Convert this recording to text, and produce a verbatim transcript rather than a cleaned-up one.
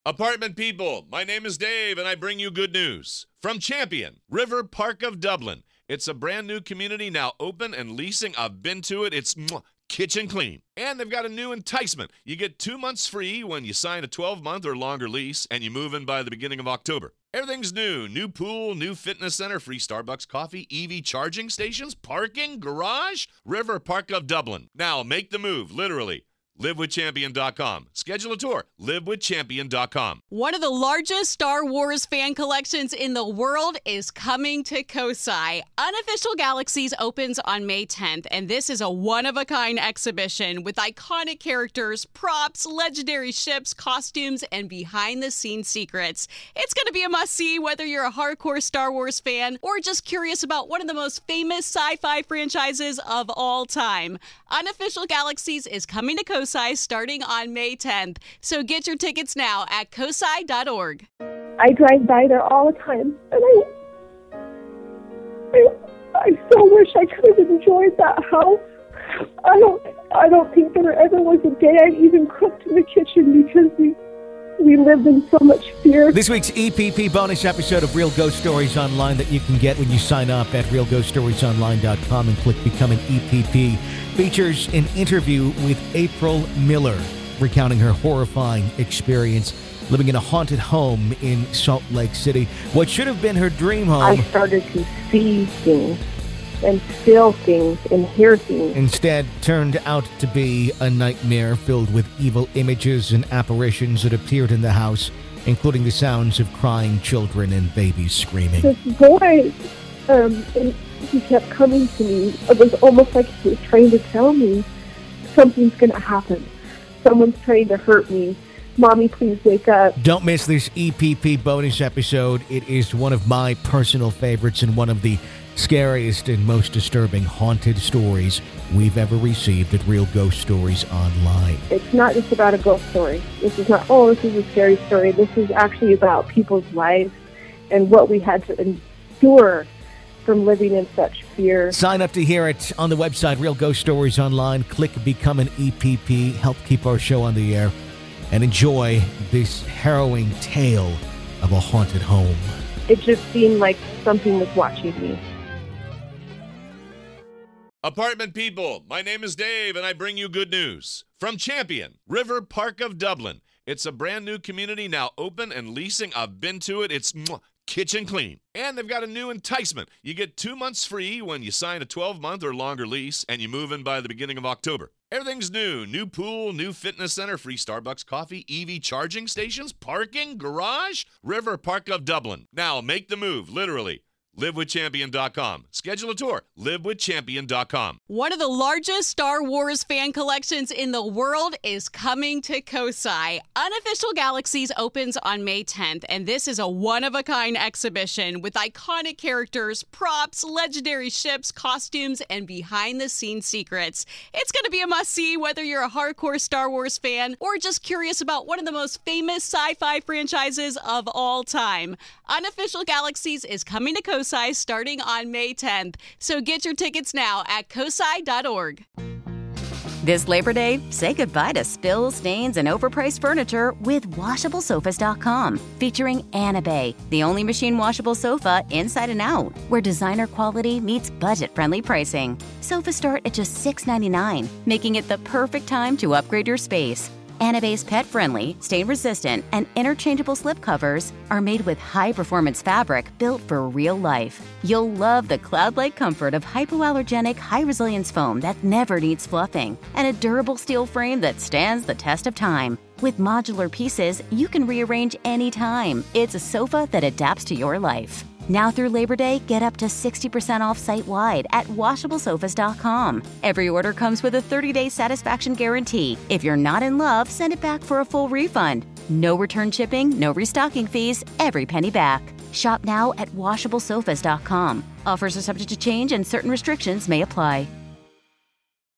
Apartment people, my name is Dave, and I bring you good news. From Champion, River Park of Dublin. It's a brand new community now open and leasing. I've been to it. It's mwah, kitchen clean. And they've got a new enticement. You get two months free when you sign a twelve-month or longer lease, and you move in by the beginning of October. Everything's new. New pool, new fitness center, free Starbucks coffee, E V charging stations, parking, garage. River Park of Dublin. Now make the move, literally. live with champion dot com. Schedule a tour. live with champion dot com. One of the largest Star Wars fan collections in the world is coming to Kosai. Unofficial Galaxies opens on May tenth, and this is a one-of-a-kind exhibition with iconic characters, props, legendary ships, costumes, and behind-the-scenes secrets. It's going to be a must-see whether you're a hardcore Star Wars fan or just curious about one of the most famous sci-fi franchises of all time. Unofficial Galaxies is coming to Kosai starting on May tenth. So get your tickets now at kosai dot org. I drive by there all the time, and I, I, I so wish I could have enjoyed that house. I don't, I don't think there ever was a day I even cooked in the kitchen because we, we lived in so much fear. This week's E P P bonus episode of Real Ghost Stories Online that you can get when you sign up at real ghost stories online dot com and click Become an E P P features an interview with April Miller, recounting her horrifying experience living in a haunted home in Salt Lake City. What should have been her dream home. I started to see things and feel things and hear things. Instead turned out to be a nightmare filled with evil images and apparitions that appeared in the house, including the sounds of crying children and babies screaming. This boy, um, and he kept coming to me. It was almost like he was trying to tell me something's going to happen. Someone's trying to hurt me. Mommy, please wake up. Don't miss this E P P bonus episode. It is one of my personal favorites and one of the scariest and most disturbing haunted stories we've ever received at Real Ghost Stories Online. It's not just about a ghost story. This is not, oh, this is a scary story. This is actually about people's lives and what we had to endure from living in such fear. Sign up to hear it on the website, Real Ghost Stories Online. Click Become an E P P. Help keep our show on the air. And enjoy this harrowing tale of a haunted home. It just seemed like something was watching me. Apartment people, my name is Dave, and I bring you good news. From Champion, River Park of Dublin. It's a brand new community now open and leasing. I've been to it. It's mwah, kitchen clean. And they've got a new enticement. You get two months free when you sign a twelve-month or longer lease, and you move in by the beginning of October. Everything's new. New pool, new fitness center, free Starbucks coffee, E V charging stations, parking, garage. River Park of Dublin. Now make the move, literally. live with champion dot com. Schedule a tour. live with champion dot com. One of the largest Star Wars fan collections in the world is coming to Kosai. Unofficial Galaxies opens on May tenth, and this is a one-of-a-kind exhibition with iconic characters, props, legendary ships, costumes, and behind-the-scenes secrets. It's going to be a must-see whether you're a hardcore Star Wars fan or just curious about one of the most famous sci-fi franchises of all time. Unofficial Galaxies is coming to Kosai starting on May tenth. So get your tickets now at kosai dot org. This Labor Day, say goodbye to spills, stains, and overpriced furniture with washable sofas dot com. Featuring Anabay, the only machine washable sofa inside and out, where designer quality meets budget-friendly pricing. Sofas start at just six dollars and ninety-nine cents, making it the perfect time to upgrade your space. Anabay's pet-friendly, stain-resistant, and interchangeable slipcovers are made with high-performance fabric built for real life. You'll love the cloud-like comfort of hypoallergenic, high-resilience foam that never needs fluffing, and a durable steel frame that stands the test of time. With modular pieces, you can rearrange anytime. It's a sofa that adapts to your life. Now through Labor Day, get up to sixty percent off site-wide at washable sofas dot com. Every order comes with a thirty-day satisfaction guarantee. If you're not in love, send it back for a full refund. No return shipping, no restocking fees, every penny back. Shop now at washable sofas dot com. Offers are subject to change and certain restrictions may apply.